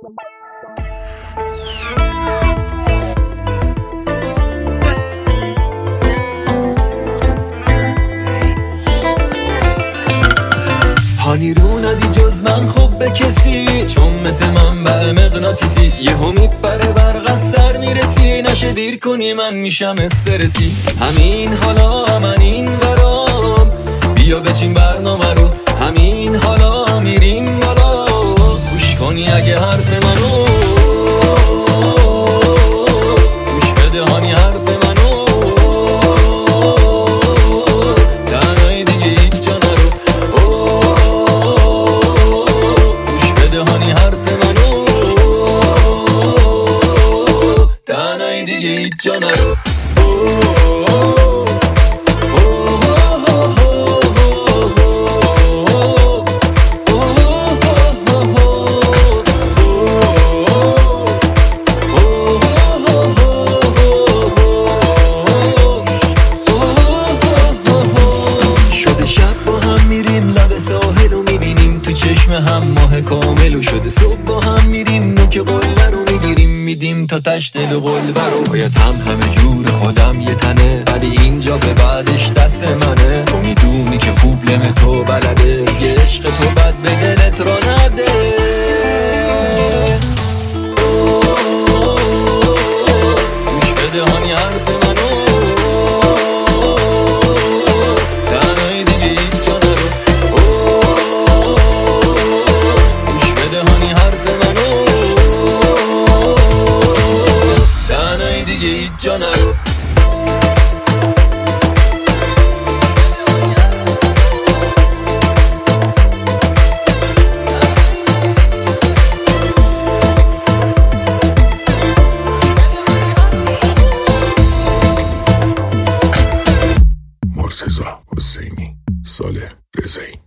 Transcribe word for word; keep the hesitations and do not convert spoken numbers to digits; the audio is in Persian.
هانی رو ندی جز من خوب به کسی، چون مثل من به مغناطیسی یه هم میپره برق از سر میرسی، نشه دیر کنی من میشم استرسی. همین حالا من این ورام، بیا بچین برنامه رو، همین حالا میریم بالا، گوش کنی اگه حرف منو، گوش بده هانی حرف منو، تنهای دیگه هیچ جا نرو، گوش بده هانی حرف منو، تنهای دیگه هیچ جا نرو. چشم هم ماه کامل و شده صبح با هم میریم نوک قله رو میگیریم میدیم تا تشت دل قلبه رو. باید هم همه جور خودم یه تنه، ولی اینجا به بعدش دست منه. تو میدونی که خوب لم تو بلده، یه عشق تو بد به دلت را نده. گوش بده هانی حرف منو، تنهای دیگه هیچ جا نرو، دیگه هیچ جا نرو. مرتضی حسینی، صالح رضایی.